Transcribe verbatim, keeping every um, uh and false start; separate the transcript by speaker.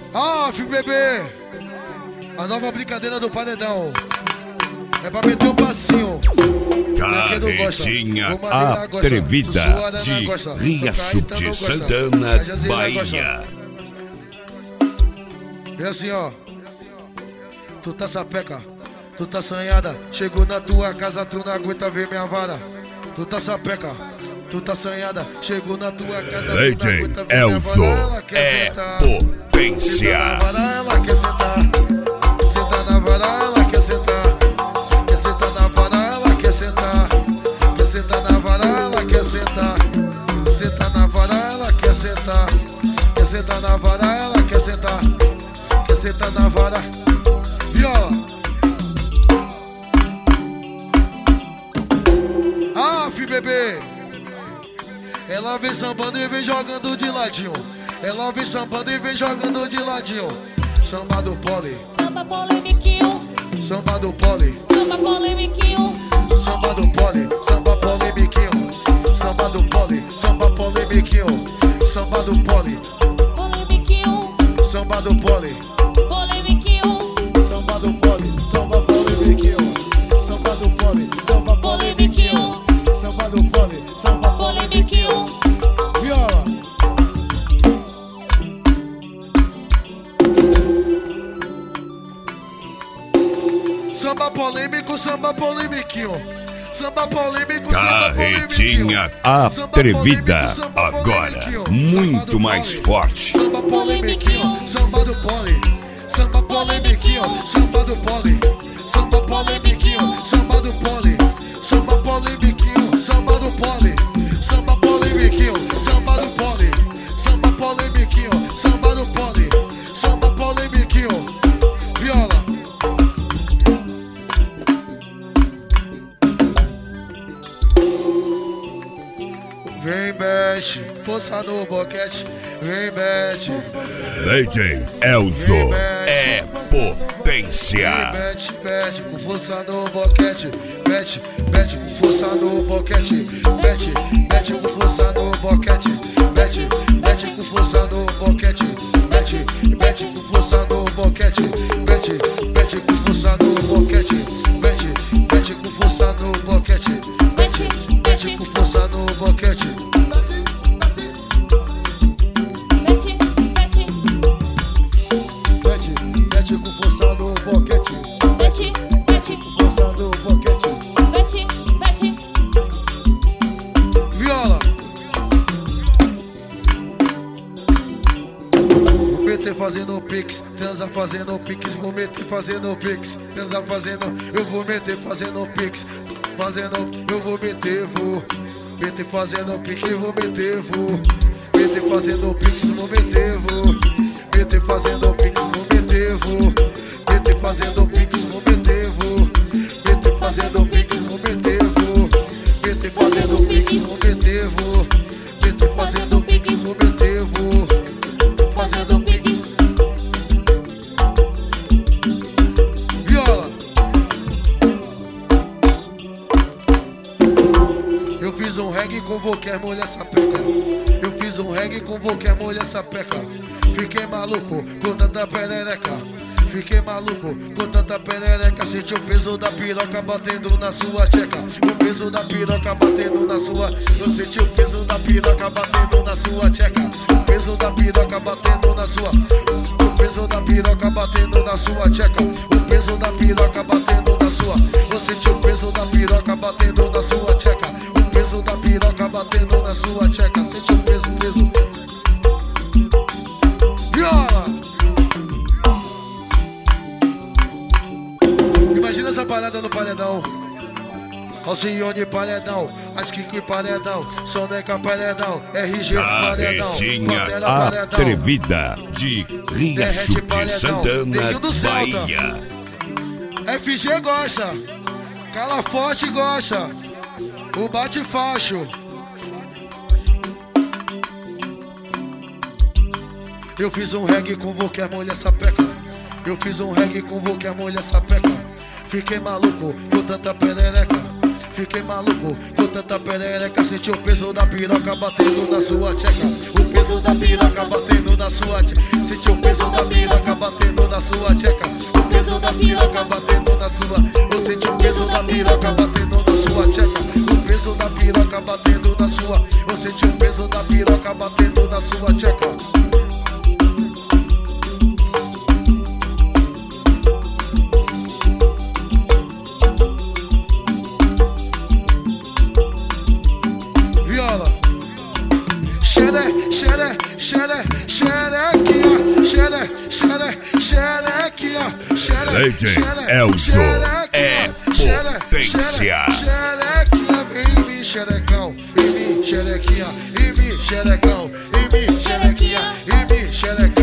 Speaker 1: Ah, filho bebê, a nova brincadeira do paredão é pra meter um passinho.
Speaker 2: Carretinha atrevida de Riacho de Santana, Bahia.
Speaker 1: E assim, ó, tu tá sapeca, tu tá sanhada, chegou na tua casa, tu não aguenta ver minha vara. Tu tá sapeca, tu tá sanhada, chegou na tua casa,
Speaker 2: D J Elzo é potência.
Speaker 1: Ela quer sentar, senta na vara, ela quer sentar, quer sentar na vara, ela quer sentar, quer sentar na vara, ela quer sentar, senta na vara, ela quer sentar, quer sentar na vara, ela quer sentar, quer sentar na vara, viola. Ah, fi bebê, ela vem sambando e vem jogando de ladinho. Ela vem sambando e vem jogando de ladinho. Samba do pole,
Speaker 3: samba polemiquinho,
Speaker 1: samba do pole,
Speaker 3: samba polemiquinho,
Speaker 1: samba do pole, samba polemiquinho, samba do pole, samba polemiquinho, samba do pole,
Speaker 3: polemiquinho,
Speaker 1: samba do pole,
Speaker 3: polemiquinho,
Speaker 1: samba do pole, samba polemiquinho, samba do pole, samba polemiquinho, samba do pole, samba polemiquinho, viola. Samba polêmico, samba polemiquinho, samba polêmico, samba
Speaker 2: Carretinha atrevida, agora muito mais forte.
Speaker 1: Samba polemiquinho, samba do pole, samba polemiquinho, samba do pole, samba polemiquinho, samba do pole, samba polemiquinho, samba do pole, samba polemiquinho, samba do pole, samba polemiquinho, samba do pole, samba polemiquinho, viola. Vem, mexe, força no boquete, vem, mete.
Speaker 2: D J Elzo é potência.
Speaker 1: Vem, mete, mete, com força no boquete, mete, mete, com força no boquete, mete, mete, com força no boquete, mete, mete, com força no boquete, mete, mete, com força no boquete, mete, mete, com força no boquete, mete, mete, com força no boquete, mete, mete, com força no boquete. Mete, mete com força no boquete.
Speaker 3: mete, mete,
Speaker 1: Com força no boquete.
Speaker 3: mete, mete,
Speaker 1: Viola. Vou meter fazendo pix, transa fazendo pix, vou meter fazendo pix, transa fazendo, eu vou meter fazendo pix, fazendo, eu vou meter, vou meter fazendo pix, vou meter, vou meter fazendo pix, vou meter, vou meter fazendo pix, vou meter, vou meter fazendo pix, vou meter, vou meter fazendo pix, vou meter, vou meter fazendo pix, vou meter, vou meter fazendo pix, vou meter, vou fazendo pix. Viola. Eu fiz um reggae com qualquer mulher sapeca. Eu fiz um reggae com qualquer mulher sapeca. Fiquei maluco com tanta perereca. Fiquei maluco com tanta perereca. Senti o peso da piroca batendo na sua tcheca. O peso da piroca batendo na sua. Eu senti o peso da piroca batendo na sua tcheca. O peso da piroca batendo na sua. O peso da piroca batendo na sua tcheca. O peso da piroca batendo na sua. Eu senti o peso da piroca batendo na sua tcheca. O peso da piroca batendo na sua tcheca. Senti o peso, peso. Viola! Imagina essa parada no paredão. Alcione paredão, Asquique paredão, Soneca paredão, R G paredão,
Speaker 2: Carretinha
Speaker 1: Pantera paredão,
Speaker 2: atrevida de Riacho de Santana, Bahia.
Speaker 1: F G gosta, Cala Forte gosta, o Bate Facho. Eu fiz um reggae com qualquer mulher sapeca. Eu fiz um reggae com qualquer mulher sapeca. Fiquei maluco com tanta perereca. Fiquei maluco com tanta perereca. Senti o peso da piroca batendo na sua tcheca. O peso da piroca batendo na sua tcheca. Sente o peso da piroca batendo na sua tcheca. O peso da piroca batendo na sua. Eu senti o peso da piroca batendo na sua tcheca. O peso da piroca batendo na sua. Eu senti o peso da piroca batendo na sua tcheca. Xere, xere, xere, xerequinha, xere, xere, xerequinha, xere,
Speaker 2: D J Elzo é potência.
Speaker 1: Xerequinha, em mim, xerecão, em mim, xerequinha, em mim, xerecão, em mim, xerequinha, em mim, xerecão.